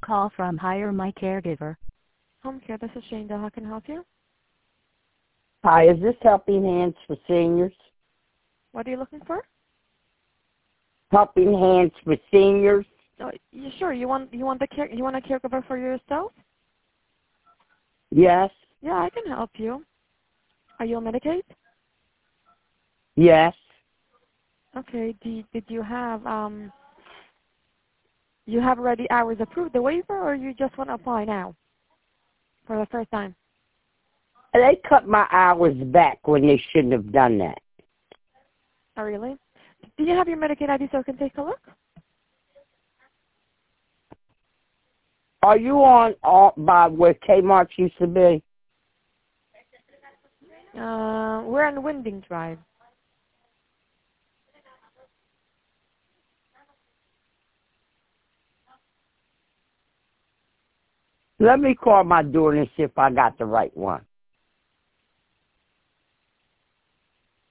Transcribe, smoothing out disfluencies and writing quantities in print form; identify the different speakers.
Speaker 1: Call from Hire My Caregiver.
Speaker 2: Home care, this is Shane. How can I help you?
Speaker 3: Hi, is this Helping Hands for Seniors?
Speaker 2: What are you looking for?
Speaker 3: Helping Hands for Seniors?
Speaker 2: Sure. You want a caregiver for yourself?
Speaker 3: Yes.
Speaker 2: Yeah, I can help you. Are you on Medicaid?
Speaker 3: Yes.
Speaker 2: Okay. Did you have you have already hours approved the waiver, or you just want to apply now for the first time?
Speaker 3: They cut my hours back when they shouldn't have done that.
Speaker 2: Oh, really? Do you have your Medicaid ID so I can take a look?
Speaker 3: Are you on by where Kmart used to be?
Speaker 2: We're on Winding Drive.
Speaker 3: Let me call my daughter and see if I got the right one.